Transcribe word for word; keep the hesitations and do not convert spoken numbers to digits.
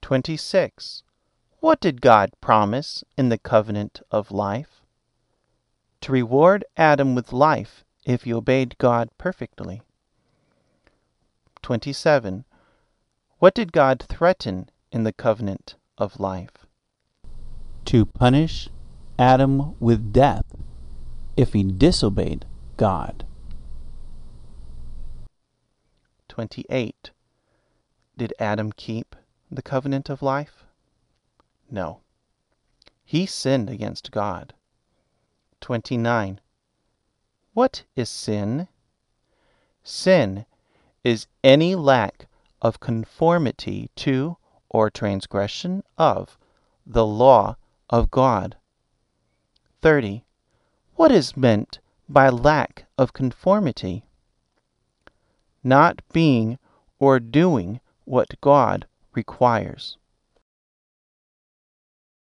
twenty-six. What did God promise in the covenant of life? To reward Adam with life if he obeyed God perfectly. twenty-seven. What did God threaten in the covenant of life? To punish Adam with death if he disobeyed God. twenty-eight. Did Adam keep the covenant of life? No. He sinned against God. twenty-nine. What is sin? Sin is any lack of conformity to or transgression of the law of God. thirty. What is meant by lack of conformity? Not being or doing what God requires.